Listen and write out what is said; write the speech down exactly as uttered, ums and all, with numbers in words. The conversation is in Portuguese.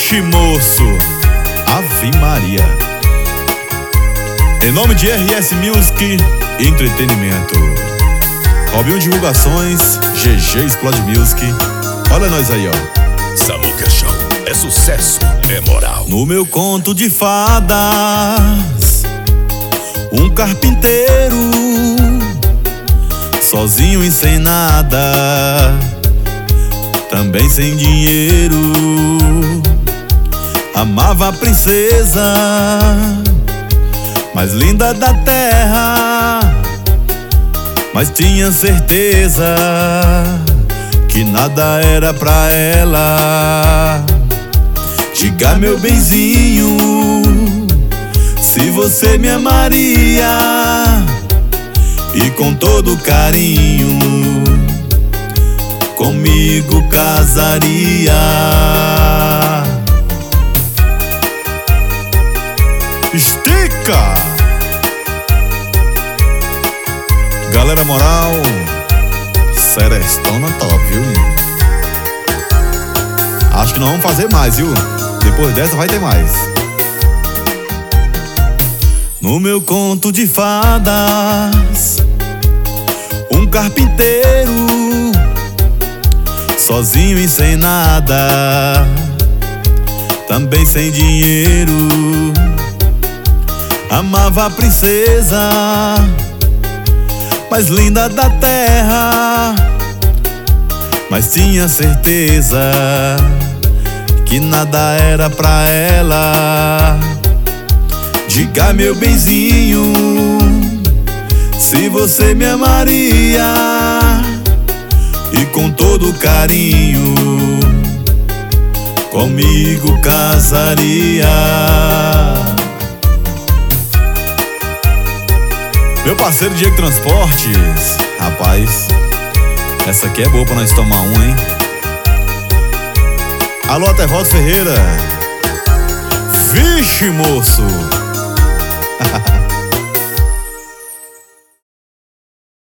Vixe, moço, Ave Maria. Em nome de R S Music Entretenimento, Robinho Divulgações, G G Explode Music. Olha nós aí, ó. Samuca Show é sucesso, é moral. No meu conto de fadas, um carpinteiro, sozinho e sem nada, também sem dinheiro, amava a princesa mais linda da terra, mas tinha certeza que nada era pra ela. Diga, meu benzinho, se você me amaria e com todo carinho comigo casaria. Estica! Galera moral, Serestona top, viu? Acho que não vamos fazer mais, viu? Depois dessa vai ter mais. No meu conto de fadas, um carpinteiro, sozinho e sem nada, também sem dinheiro, amava a princesa mais linda da terra, mas tinha certeza que nada era pra ela. Diga, meu benzinho, se você me amaria e com todo carinho comigo casaria. Meu parceiro Diego Transportes, rapaz, essa aqui é boa pra nós tomar um, hein? Alô, Tevaldo Ferreira. Vixe, moço.